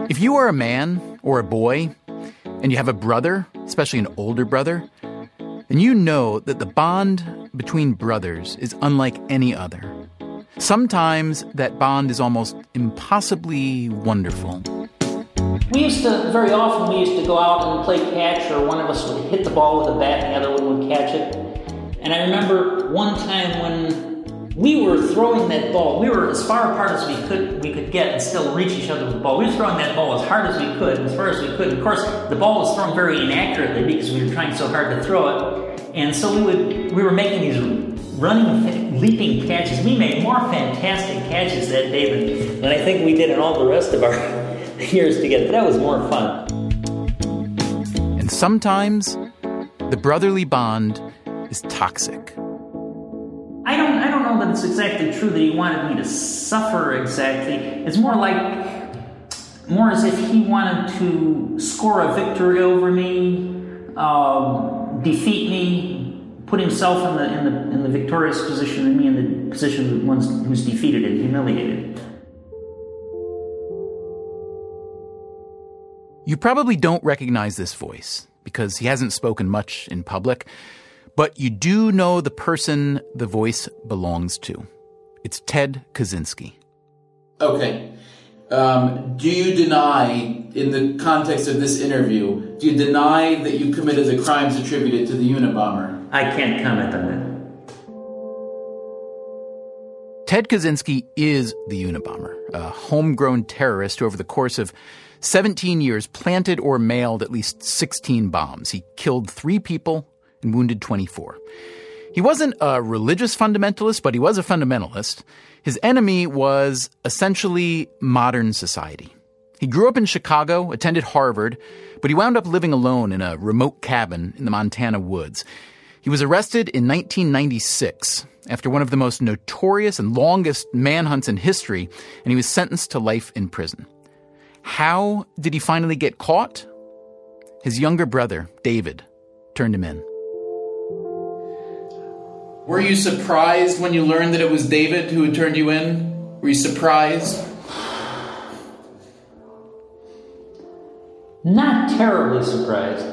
If you are a man or a boy and you have a brother, especially an older brother, then you know that the bond between brothers is unlike any other. Sometimes that bond is almost impossibly wonderful. Very often we used to go out and play catch, or one of us would hit the ball with a bat and the other one would catch it. And I remember one time when we were throwing that ball, we were as far apart as we could get and still reach each other with the ball. We were throwing that ball as hard as we could, as far as we could. Of course, the ball was thrown very inaccurately because we were trying so hard to throw it. And so we were making these running, leaping catches. We made more fantastic catches that day than I think we did in all the rest of our years together. That was more fun. And sometimes the brotherly bond is toxic. I don't know that it's exactly true that he wanted me to suffer exactly. It's more as if he wanted to score a victory over me, defeat me, put himself in the victorious position and me in the position of the one who's defeated and humiliated. You probably don't recognize this voice because he hasn't spoken much in public, but you do know the person the voice belongs to. It's Ted Kaczynski. Okay. Do you deny, in the context of this interview, do you deny that you committed the crimes attributed to the Unabomber? I can't comment on that. Ted Kaczynski is the Unabomber, a homegrown terrorist who over the course of 17 years planted or mailed at least 16 bombs. He killed 3 people and wounded 24. He wasn't a religious fundamentalist, but he was a fundamentalist. His enemy was essentially modern society. He grew up in Chicago, attended Harvard, but he wound up living alone in a remote cabin in the Montana woods. He was arrested in 1996 after one of the most notorious and longest manhunts in history, and he was sentenced to life in prison. How did he finally get caught? His younger brother, David, turned him in. Were you surprised when you learned that it was David who had turned you in? Were you surprised? Not terribly surprised.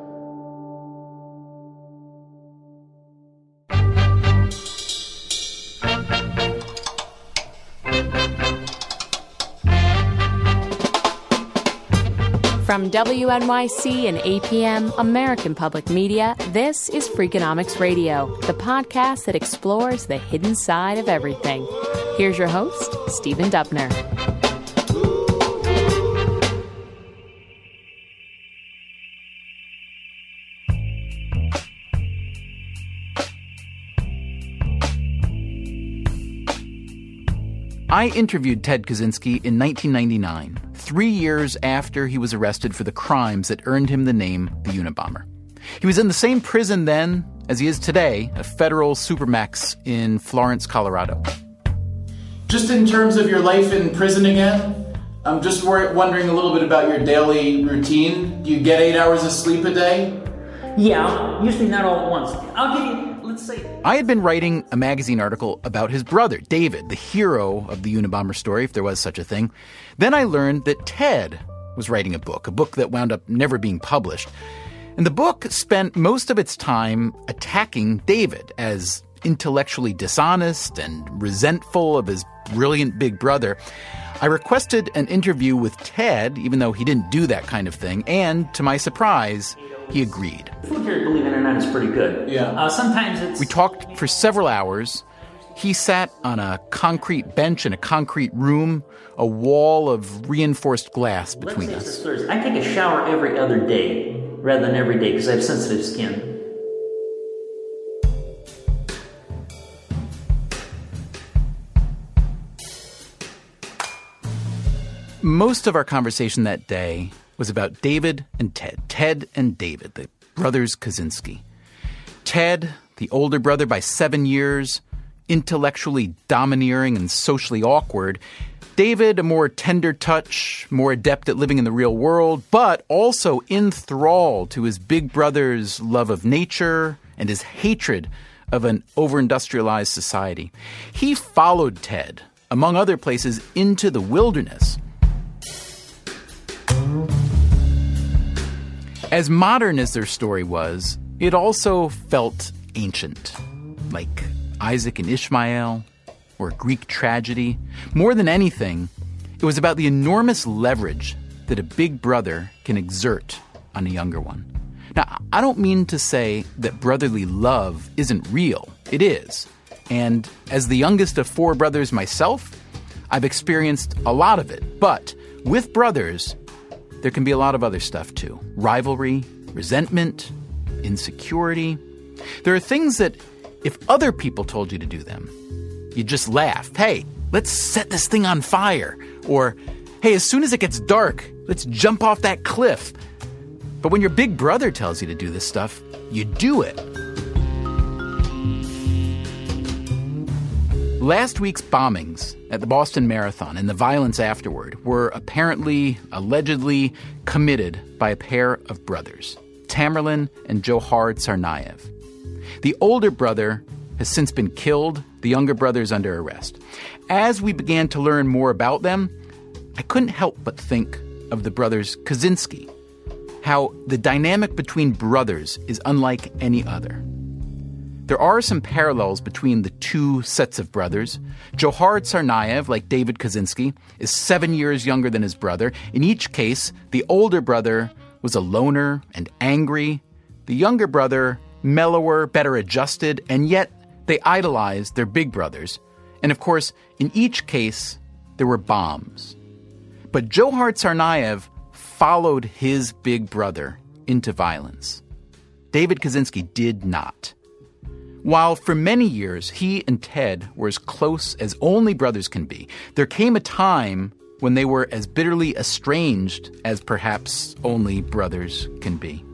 From WNYC and APM, American Public Media, this is Freakonomics Radio, the podcast that explores the hidden side of everything. Here's your host, Stephen Dubner. I interviewed Ted Kaczynski in 1999, 3 years after he was arrested for the crimes that earned him the name the Unabomber. He was in the same prison then as he is today, a federal supermax in Florence, Colorado. Just in terms of your life in prison again, I'm just wondering a little bit about your daily routine. Do you get 8 hours of sleep a day? Yeah, usually not all at once. I'll give you, let's say... I had been writing a magazine article about his brother, David, the hero of the Unabomber story, if there was such a thing. Then I learned that Ted was writing a book that wound up never being published. And the book spent most of its time attacking David as intellectually dishonest and resentful of his brilliant big brother. I requested an interview with Ted, even though he didn't do that kind of thing, and to my surprise, he agreed. Food here, believe it or not, is pretty good. Yeah. Sometimes it's... We talked for several hours. He sat on a concrete bench in a concrete room, a wall of reinforced glass between us. I take a shower every other day rather than every day because I have sensitive skin. Most of our conversation that day was about David and Ted. Ted and David, the brothers Kaczynski. Ted, the older brother by 7 years, intellectually domineering and socially awkward. David, a more tender touch, more adept at living in the real world, but also enthralled to his big brother's love of nature and his hatred of an over-industrialized society. He followed Ted, among other places, into the wilderness. As modern as their story was, it also felt ancient, like Isaac and Ishmael, or a Greek tragedy. More than anything, it was about the enormous leverage that a big brother can exert on a younger one. Now, I don't mean to say that brotherly love isn't real. It is. And as the youngest of 4 brothers myself, I've experienced a lot of it. But with brothers, there can be a lot of other stuff too. Rivalry, resentment, insecurity. There are things that if other people told you to do them, you'd just laugh. Hey, let's set this thing on fire. Or, hey, as soon as it gets dark, let's jump off that cliff. But when your big brother tells you to do this stuff, you do it. Last week's bombings at the Boston Marathon and the violence afterward were allegedly committed by a pair of brothers, Tamerlan and Djokhar Tsarnaev. The older brother has since been killed. The younger brother is under arrest. As we began to learn more about them, I couldn't help but think of the brothers Kaczynski, how the dynamic between brothers is unlike any other. There are some parallels between the two sets of brothers. Djokhar Tsarnaev, like David Kaczynski, is 7 years younger than his brother. In each case, the older brother was a loner and angry. The younger brother, mellower, better adjusted, and yet they idolized their big brothers. And of course, in each case, there were bombs. But Djokhar Tsarnaev followed his big brother into violence. David Kaczynski did not. While for many years he and Ted were as close as only brothers can be, there came a time when they were as bitterly estranged as perhaps only brothers can be.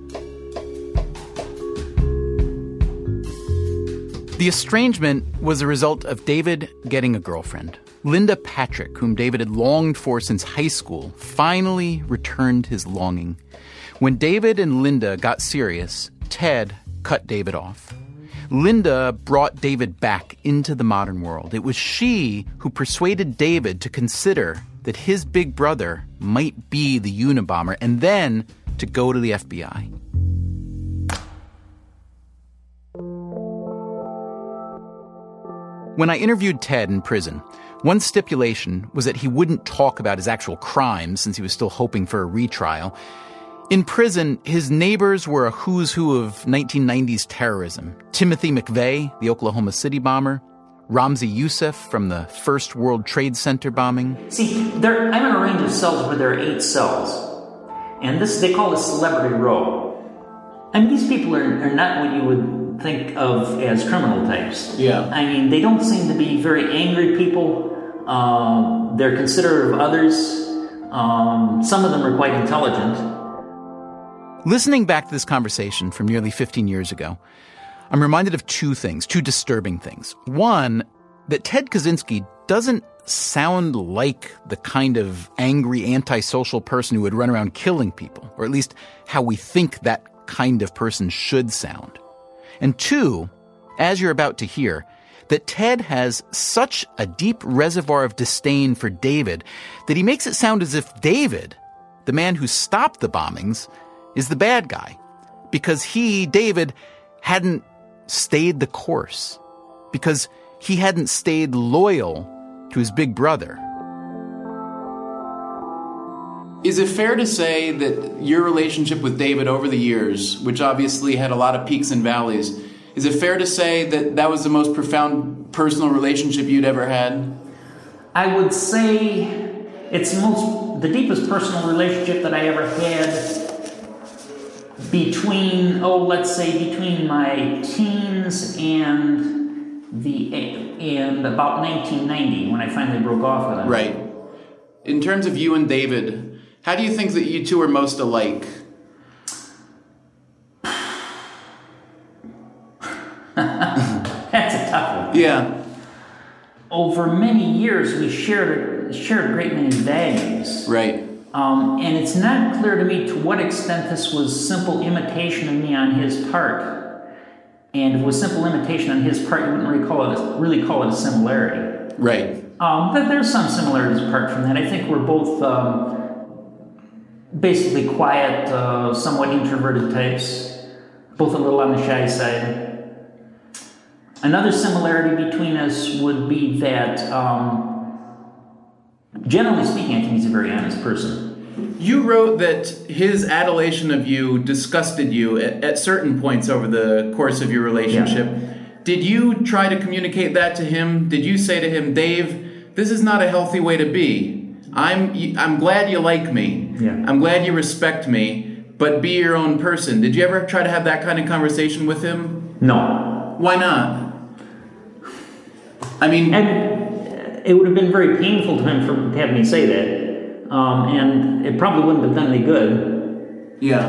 The estrangement was a result of David getting a girlfriend. Linda Patrick, whom David had longed for since high school, finally returned his longing. When David and Linda got serious, Ted cut David off. Linda brought David back into the modern world. It was she who persuaded David to consider that his big brother might be the Unabomber and then to go to the FBI. When I interviewed Ted in prison, one stipulation was that he wouldn't talk about his actual crimes since he was still hoping for a retrial. In prison, his neighbors were a who's who of 1990s terrorism. Timothy McVeigh, the Oklahoma City bomber, Ramzi Youssef from the first World Trade Center bombing. See, I'm in a range of cells where there are 8 cells. And this they call a celebrity row. I mean, these people are not what you would think of as criminal types. Yeah. I mean, they don't seem to be very angry people. They're considerate of others. Some of them are quite intelligent. Listening back to this conversation from nearly 15 years ago, I'm reminded of 2 things, 2 disturbing things. One, that Ted Kaczynski doesn't sound like the kind of angry, antisocial person who would run around killing people, or at least how we think that kind of person should sound. And 2, as you're about to hear, that Ted has such a deep reservoir of disdain for David that he makes it sound as if David, the man who stopped the bombings, is the bad guy, because he, David, hadn't stayed the course, because he hadn't stayed loyal to his big brother. Is it fair to say that your relationship with David over the years, which obviously had a lot of peaks and valleys, is it fair to say that that was the most profound personal relationship you'd ever had? I would say it's the deepest personal relationship that I ever had between my teens and about 1990 when I finally broke off with him. Right. In terms of you and David, how do you think that you two are most alike? That's a tough one. Yeah. Over many years, we shared a great many values. Right. And it's not clear to me to what extent this was simple imitation of me on his part. And if it was simple imitation on his part, you wouldn't really call it a similarity. Right. But there's some similarities apart from that. I think we're both basically quiet, somewhat introverted types, both a little on the shy side. Another similarity between us would be that, generally speaking, I think he's a very honest person. You wrote that his adulation of you disgusted you at certain points over the course of your relationship. Yeah. Did you try to communicate that to him? Did you say to him, Dave, this is not a healthy way to be. I'm glad you like me. Yeah. I'm glad you respect me, but be your own person. Did you ever try to have that kind of conversation with him? No. Why not? I mean... And it would have been very painful to him to have me say that. And it probably wouldn't have done any good. Yeah.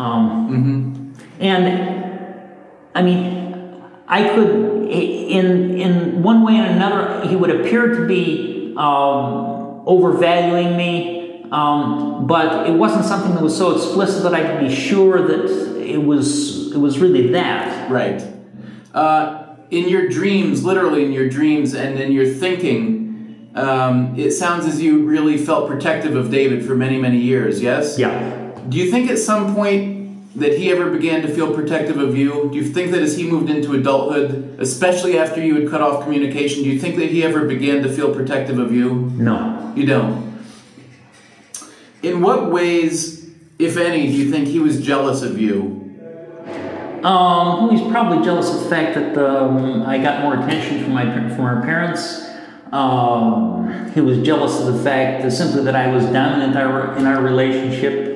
And, I mean, I could, in one way and another, he would appear to be overvaluing me, but it wasn't something that was so explicit that I could be sure that it was really that. Right. In your dreams, literally in your dreams and in your thinking, it sounds as you really felt protective of David for many, many years, yes? Yeah. Do you think at some point that he ever began to feel protective of you? Do you think that as he moved into adulthood, especially after you had cut off communication, do you think that he ever began to feel protective of you? No. You don't? In what ways, if any, do you think he was jealous of you? He's probably jealous of the fact that I got more attention from our parents. He was jealous of the fact that simply that I was dominant in our relationship.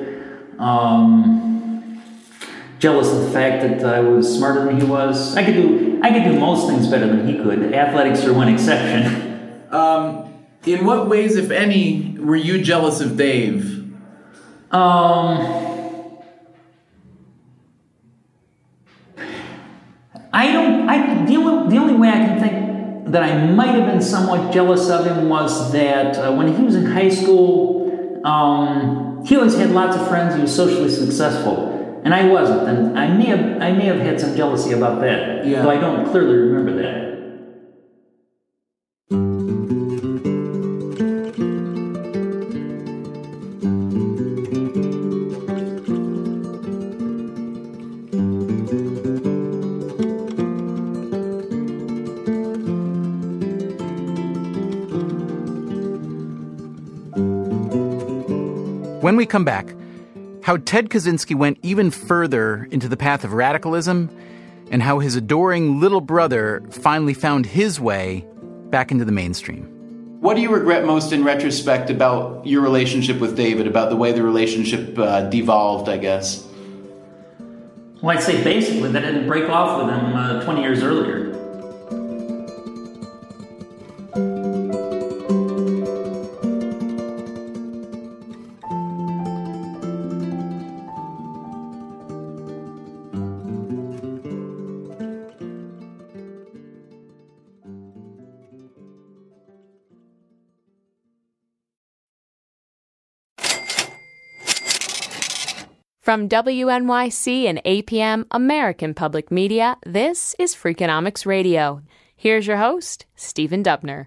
Jealous of the fact that I was smarter than he was. I could do most things better than he could. Athletics are one exception. In what ways, if any, were you jealous of Dave? The only way I can think that I might have been somewhat jealous of him was that when he was in high school, he always had lots of friends. He was socially successful, and I wasn't. And I may have had some jealousy about that, though I don't clearly remember that. When we come back, how Ted Kaczynski went even further into the path of radicalism and how his adoring little brother finally found his way back into the mainstream. What do you regret most in retrospect about your relationship with David, about the way the relationship devolved, I guess? Well, I'd say basically that I didn't break off with him 20 years earlier. From WNYC and APM American Public Media, this is Freakonomics Radio. Here's your host, Stephen Dubner.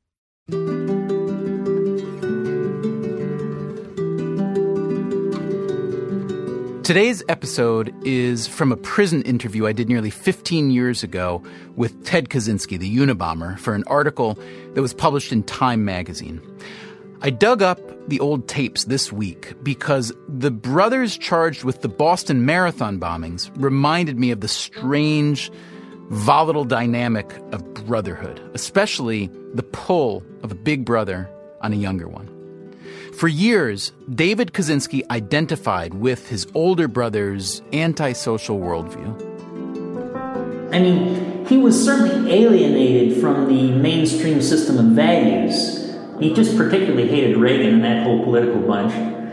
Today's episode is from a prison interview I did nearly 15 years ago with Ted Kaczynski, the Unabomber, for an article that was published in Time magazine. I dug up the old tapes this week because the brothers charged with the Boston Marathon bombings reminded me of the strange, volatile dynamic of brotherhood, especially the pull of a big brother on a younger one. For years, David Kaczynski identified with his older brother's antisocial worldview. I mean, he was certainly alienated from the mainstream system of values. He just particularly hated Reagan and that whole political bunch.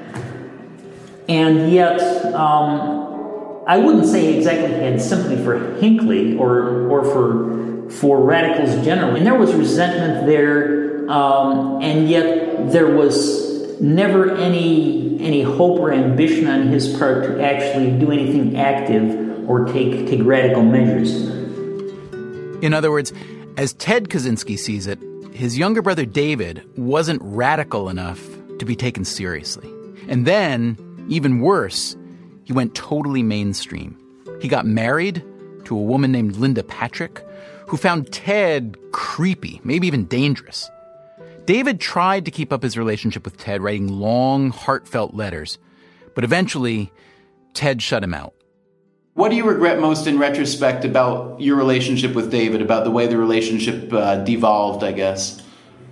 And yet, I wouldn't say exactly he had sympathy for Hinckley or for radicals generally. And there was resentment there, and yet there was never any hope or ambition on his part to actually do anything active or take radical measures. In other words, as Ted Kaczynski sees it, his younger brother David wasn't radical enough to be taken seriously. And then Even worse, he went totally mainstream. He got married to a woman named Linda Patrick, who found Ted creepy, maybe even dangerous. David tried to keep up his relationship with Ted, writing long, heartfelt letters. But eventually, Ted shut him out. What do you regret most in retrospect about your relationship with David, about the way the relationship devolved, I guess?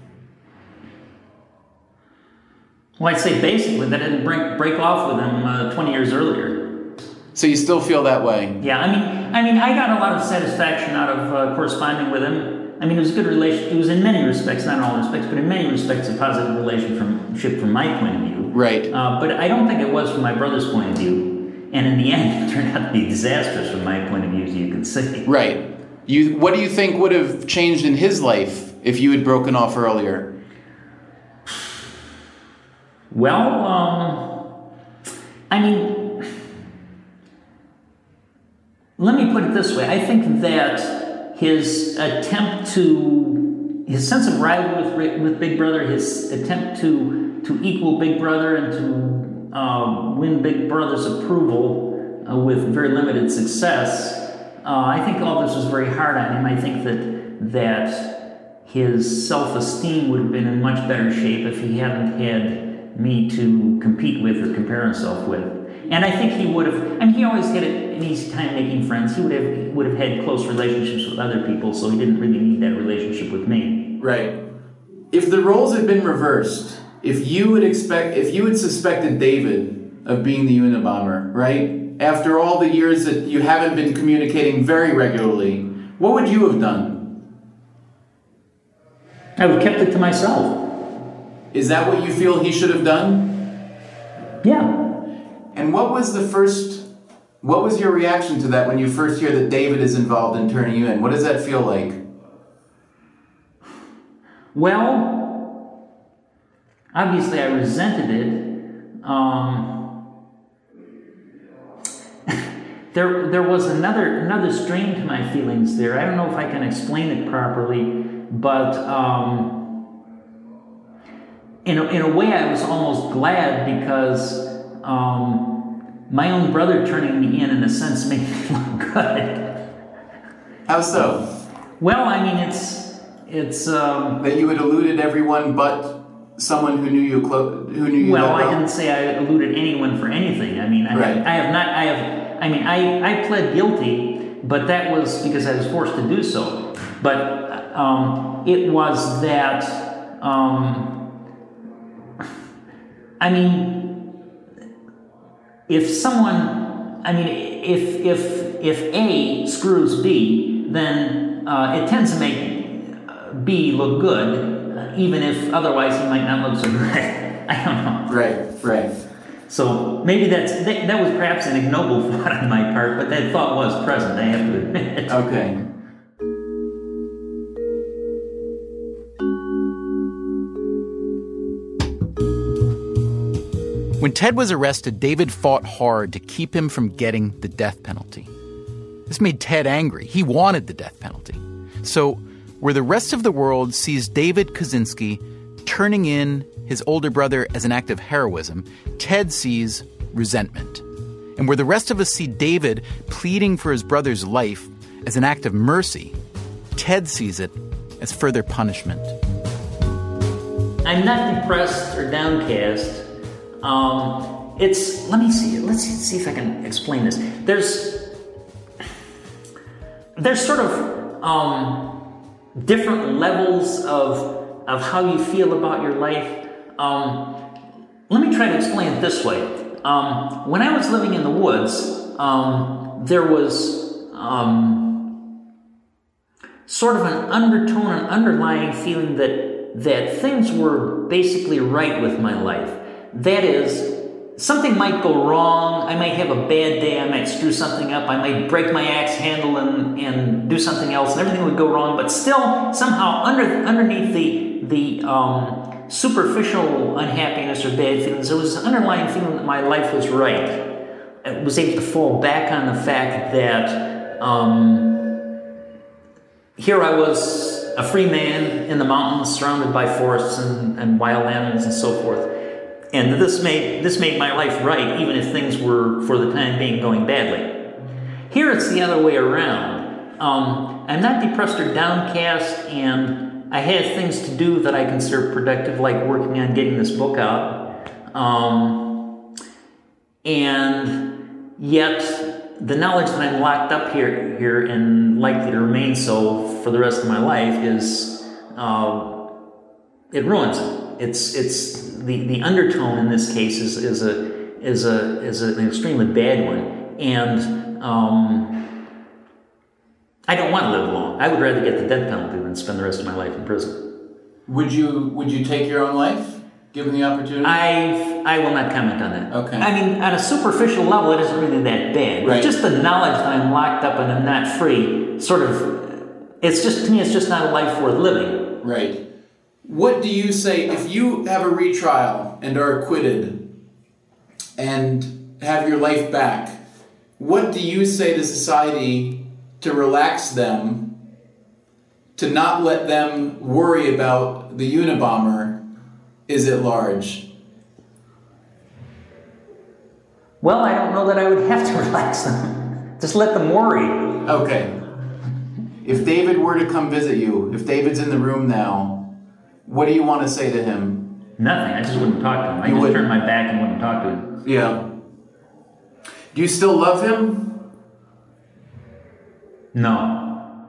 Well, I'd say basically that I didn't break off with him 20 years earlier. So you still feel that way? Yeah, I mean, I got a lot of satisfaction out of corresponding with him. I mean, it was a good relation. It was in many respects, not in all respects, but in many respects, a positive relationship from my point of view. Right. But I don't think it was from my brother's point of view. And in the end, it turned out to be disastrous from my point of view, as you can see. Right. What do you think would have changed in his life if you had broken off earlier? Well, I mean, let me put it this way. I think that his sense of rivalry with Big Brother, his attempt to equal Big Brother and to win Big Brother's approval with very limited success, I think all this was very hard on him. I think that his self-esteem would have been in much better shape if he hadn't had me to compete with or compare himself with. And I think he would have, I mean, he always had an easy time making friends. He would have had close relationships with other people, so he didn't really need that relationship with me. Right. If the roles had been reversed, if you had suspected David of being the Unabomber, right? After all the years that you haven't been communicating very regularly, what would you have done? I would have kept it to myself. Is that what you feel he should have done? Yeah. And what was your reaction to that when you first hear that David is involved in turning you in? What does that feel like? Well, obviously I resented it. There was another strain to my feelings there. I don't know if I can explain it properly, but in a way I was almost glad because my own brother turning me in a sense, made me look good. How so? Well, I mean, it's that you had eluded everyone but someone who knew you well. I didn't say I eluded anyone for anything. I mean, I pled guilty, but that was because I was forced to do so. But it was that I mean, if A screws B, then it tends to make B look good, even if otherwise he might not look so good. I don't know. Right. So maybe that was perhaps an ignoble thought on my part, but that thought was present, I have to admit. Okay. When Ted was arrested, David fought hard to keep him from getting the death penalty. This made Ted angry. He wanted the death penalty. So, where the rest of the world sees David Kaczynski turning in his older brother as an act of heroism, Ted sees resentment. And where the rest of us see David pleading for his brother's life as an act of mercy, Ted sees it as further punishment. I'm not depressed or downcast. Let's see if I can explain this. There's sort of different levels of how you feel about your life. Let me try to explain it this way. When I was living in the woods, there was sort of an undertone, an underlying feeling that things were basically right with my life. That is, something might go wrong, I might have a bad day, I might screw something up, I might break my axe handle and do something else, and everything would go wrong, but still, somehow, underneath the superficial unhappiness or bad feelings, there was an underlying feeling that my life was right. I was able to fall back on the fact that here I was, a free man in the mountains, surrounded by forests and wild animals and so forth. And this made my life right, even if things were, for the time being, going badly. Here it's the other way around. I'm not depressed or downcast, and I have things to do that I consider productive, like working on getting this book out. And yet, the knowledge that I'm locked up here and likely to remain so for the rest of my life is, it ruins it. It's the undertone in this case is an extremely bad one, and I don't want to live long. I would rather get the death penalty than spend the rest of my life in prison. Would you take your own life, given the opportunity? I will not comment on that. Okay. I mean, on a superficial level, it isn't really that bad. Right. Just the knowledge that I'm locked up and I'm not free, to me, it's just not a life worth living. Right. What do you say if you have a retrial and are acquitted and have your life back? What do you say to society to relax them, to not let them worry about the Unabomber is at large? Well, I don't know that I would have to relax them. Just let them worry. Okay. If David were to come visit you, if David's in the room now, what do you want to say to him? Nothing. I just wouldn't talk to him. I just turned my back and wouldn't talk to him. Yeah. Do you still love him? No.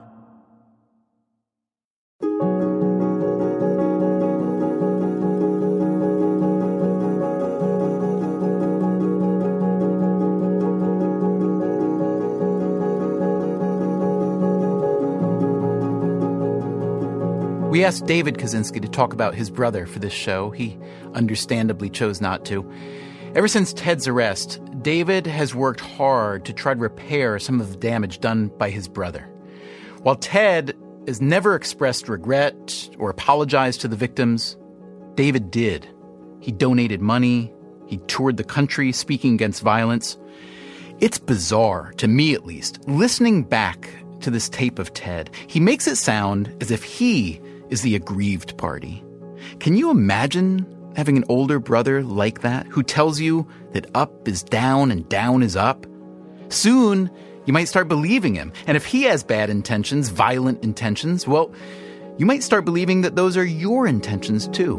We asked David Kaczynski to talk about his brother for this show. He understandably chose not to. Ever since Ted's arrest, David has worked hard to try to repair some of the damage done by his brother. While Ted has never expressed regret or apologized to the victims, David did. He donated money. He toured the country speaking against violence. It's bizarre, to me at least, listening back to this tape of Ted. He makes it sound as if he is the aggrieved party. Can you imagine having an older brother like that who tells you that up is down and down is up? Soon, you might start believing him. And if he has bad intentions, violent intentions, well, you might start believing that those are your intentions too.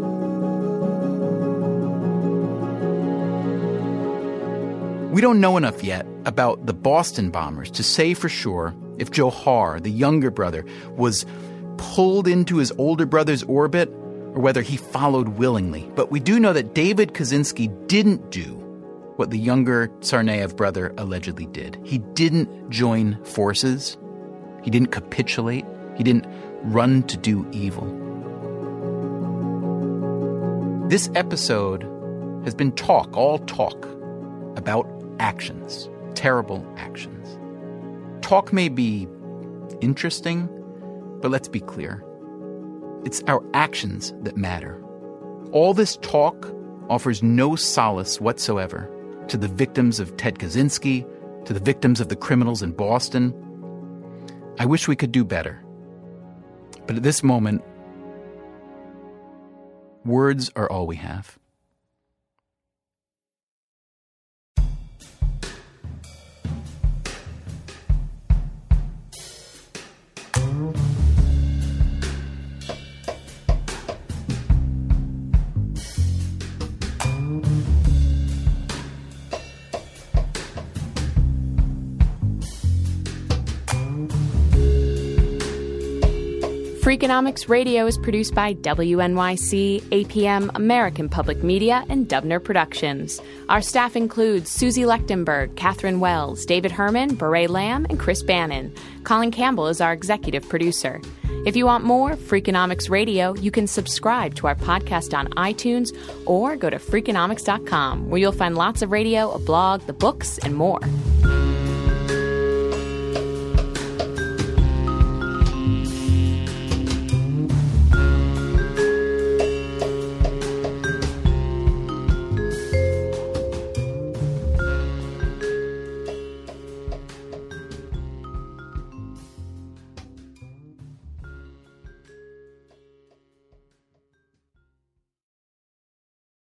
We don't know enough yet about the Boston bombers to say for sure if Johar, the younger brother, was pulled into his older brother's orbit or whether he followed willingly. But we do know that David Kaczynski didn't do what the younger Tsarnaev brother allegedly did. He didn't join forces. He didn't capitulate. He didn't run to do evil. This episode has been all talk about actions, terrible actions. Talk may be interesting, but let's be clear. It's our actions that matter. All this talk offers no solace whatsoever to the victims of Ted Kaczynski, to the victims of the criminals in Boston. I wish we could do better. But at this moment, words are all we have. Freakonomics Radio is produced by WNYC, APM, American Public Media, and Dubner Productions. Our staff includes Susie Lechtenberg, Catherine Wells, David Herman, Beret Lamb, and Chris Bannon. Colin Campbell is our executive producer. If you want more Freakonomics Radio, you can subscribe to our podcast on iTunes or go to Freakonomics.com, where you'll find lots of radio, a blog, the books, and more.